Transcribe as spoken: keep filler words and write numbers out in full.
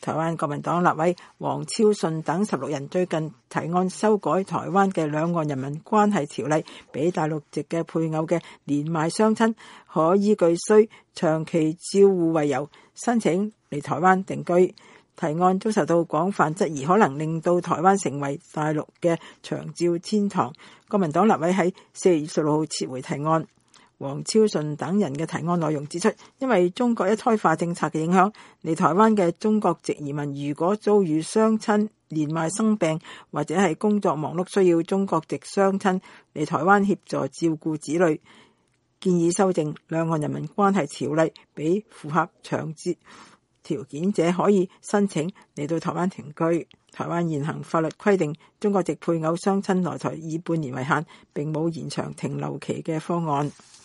台灣國民黨立委黃超順等十六人最近提案修改台灣嘅兩岸人民關係條例，俾大陸籍嘅配偶嘅年邁雙親可依據需長期照護為由申請嚟台灣定居。提案都受到廣泛質疑，可能令到台灣成為大陸嘅長照天堂。國民黨立委喺四月二十六號撤回提案。黃超順等人嘅提案內容指出，因為中國一胎化政策嘅影響，嚟台灣嘅中國籍移民如果遭遇雙親年邁生病或者係工作忙碌，需要中國籍雙親嚟台灣協助照顧子女，建議修正兩岸人民關係條例，俾符合長照條件者可以申請嚟到台灣停居。台灣現行法律規定，中國籍配偶雙親來台以半年為限，並冇延長停留期嘅方案。